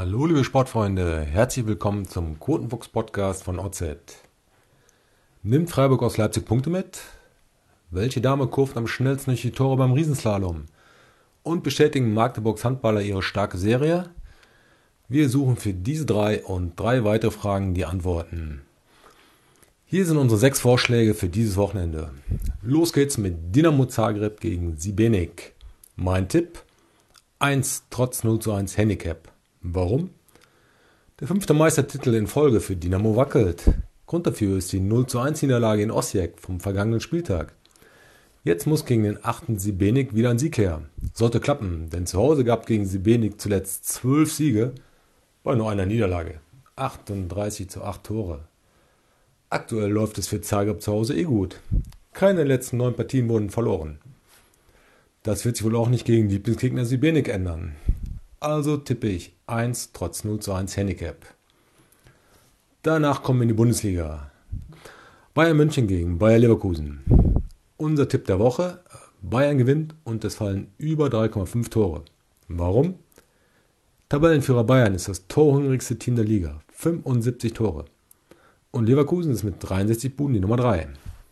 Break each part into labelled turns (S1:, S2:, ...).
S1: Hallo liebe Sportfreunde, herzlich willkommen zum Quotenfuchs Podcast von OZ. Nimmt Freiburg aus Leipzig Punkte mit? Welche Dame kurft am schnellsten durch die Tore beim Riesenslalom? Und bestätigen Magdeburgs Handballer ihre starke Serie? Wir suchen für diese 3 und 3 weitere Fragen die Antworten. Hier sind unsere 6 Vorschläge für dieses Wochenende. Los geht's mit Dinamo Zagreb gegen Šibenik. Mein Tipp: 1 trotz 0:1 Handicap. Warum? Der 5. Meistertitel in Folge für Dinamo wackelt. Grund dafür ist die 0:1 Niederlage in Osijek vom vergangenen Spieltag. Jetzt muss gegen den 8. Šibenik wieder ein Sieg her. Sollte klappen, denn zu Hause gab gegen Šibenik zuletzt 12 Siege bei nur einer Niederlage. 38:8 Tore. Aktuell läuft es für Zagreb zu Hause gut. Keine der letzten 9 Partien wurden verloren. Das wird sich wohl auch nicht gegen Lieblingsgegner Šibenik ändern. Also tippe ich 1 trotz 0:1 Handicap. Danach kommen wir in die Bundesliga. Bayern München gegen Bayer Leverkusen. Unser Tipp der Woche: Bayern gewinnt und es fallen über 3,5 Tore. Warum? Tabellenführer Bayern ist das torhungrigste Team der Liga, 75 Tore. Und Leverkusen ist mit 63 Buden die Nummer 3.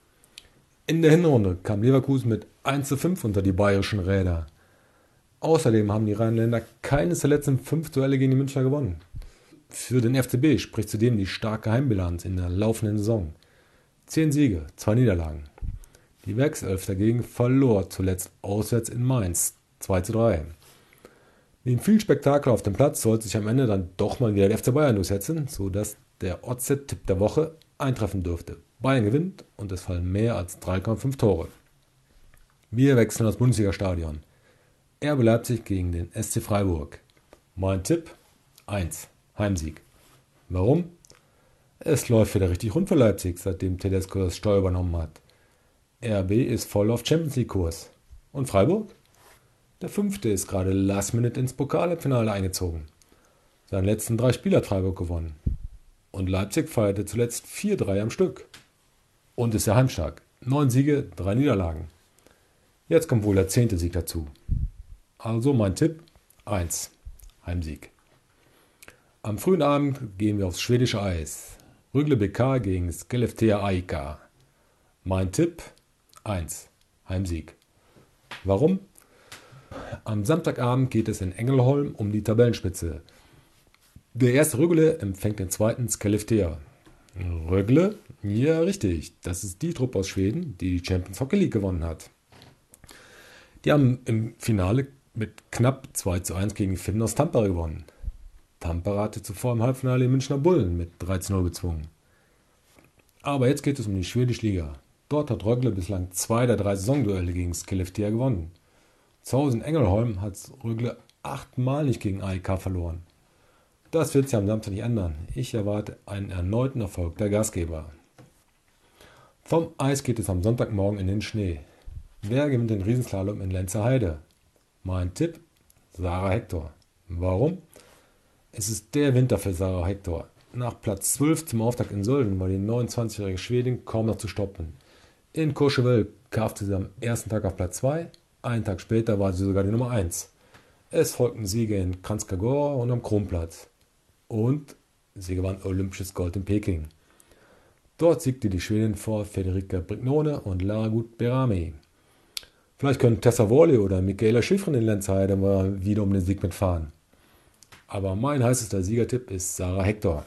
S1: In der Hinrunde kam Leverkusen mit 1:5 unter die bayerischen Räder. Außerdem haben die Rheinländer keines der letzten 5 Duelle gegen die Münchner gewonnen. Für den FCB spricht zudem die starke Heimbilanz in der laufenden Saison. 10 Siege, 2 Niederlagen. Die Werkself dagegen verlor zuletzt auswärts in Mainz 2:3. Neben viel Spektakel auf dem Platz sollte sich am Ende dann doch mal wieder der FC Bayern durchsetzen, sodass der OZ-Tipp der Woche eintreffen dürfte. Bayern gewinnt und es fallen mehr als 3,5 Tore. Wir wechseln das Bundesliga-Stadion. RB Leipzig gegen den SC Freiburg. Mein Tipp: 1 Heimsieg. Warum? Es läuft wieder richtig rund für Leipzig, seitdem Tedesco das Steuer übernommen hat. RB ist voll auf Champions League Kurs. Und Freiburg? Der 5. ist gerade last minute ins Pokalfinale eingezogen. Seine letzten 3 Spiele hat Freiburg gewonnen. Und Leipzig feierte zuletzt 4:3 am Stück. Und ist ja heimstark. 9 Siege, 3 Niederlagen. Jetzt kommt wohl der 10. Sieg dazu. Also mein Tipp: 1 Heimsieg. Am frühen Abend gehen wir aufs schwedische Eis. Rögle BK gegen Skellefteå AIK. Mein Tipp: 1 Heimsieg. Warum? Am Samstagabend geht es in Ängelholm um die Tabellenspitze. Der erste Rögle empfängt den zweiten Skellefteå. Rögle? Ja, richtig. Das ist die Truppe aus Schweden, die die Champions Hockey League gewonnen hat. Die haben im Finale mit knapp 2:1 gegen Finn aus Tampere gewonnen. Tampere hatte zuvor im Halbfinale die Münchner Bullen mit 3:0 bezwungen. Aber jetzt geht es um die schwedische Liga. Dort hat Rögle bislang 2 der 3 Saisonduelle gegen Skellefteå gewonnen. Zu Hause in Ängelholm hat Rögle 8-mal nicht gegen AIK verloren. Das wird sich am Samstag nicht ändern. Ich erwarte einen erneuten Erfolg der Gastgeber. Vom Eis geht es am Sonntagmorgen in den Schnee. Wer gewinnt den Riesenslalom in Lenzerheide? Mein Tipp: Sara Hector. Warum? Es ist der Winter für Sara Hector. Nach Platz 12 zum Auftakt in Sölden war die 29-jährige Schwedin kaum noch zu stoppen. In Courchevel kaufte sie am ersten Tag auf Platz 2, einen Tag später war sie sogar die Nummer 1. Es folgten Siege in Kranjska Gora und am Kronplatz. Und sie gewann olympisches Gold in Peking. Dort siegte die Schwedin vor Federica Brignone und Lara Gut-Berami. Vielleicht können Tessa Worley oder Michaela Schifrin in Lenzerheide mal wieder um den Sieg mitfahren. Aber mein heißester Siegertipp ist Sara Hector.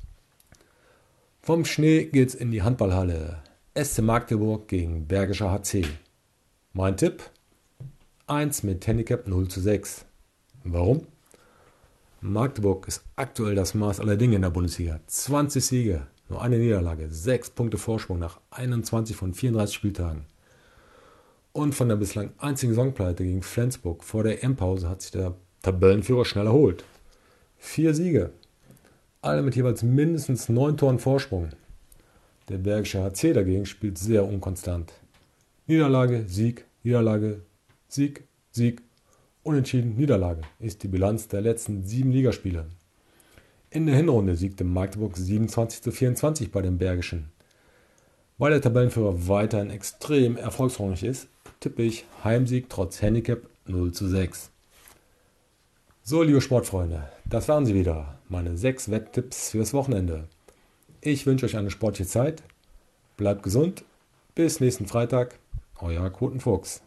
S1: Vom Schnee geht's in die Handballhalle. SC Magdeburg gegen Bergischer HC. Mein Tipp: 1 mit Handicap 0:6. Warum? Magdeburg ist aktuell das Maß aller Dinge in der Bundesliga. 20 Siege, nur eine Niederlage, 6 Punkte Vorsprung nach 21 von 34 Spieltagen. Und von der bislang einzigen Saisonpleite gegen Flensburg vor der EM-Pause hat sich der Tabellenführer schnell erholt. 4 Siege, alle mit jeweils mindestens 9 Toren Vorsprung. Der Bergische HC dagegen spielt sehr unkonstant. Niederlage, Sieg, Niederlage, Sieg, Sieg, Unentschieden, Niederlage ist die Bilanz der letzten 7 Ligaspiele. In der Hinrunde siegte Magdeburg 27:24 bei den Bergischen. Weil der Tabellenführer weiterhin extrem erfolgshungrig ist, tippe ich Heimsieg trotz Handicap 0:6. So, liebe Sportfreunde, das waren sie wieder, meine 6 Wetttipps fürs Wochenende. Ich wünsche euch eine sportliche Zeit, bleibt gesund, bis nächsten Freitag, euer Kotenfuchs.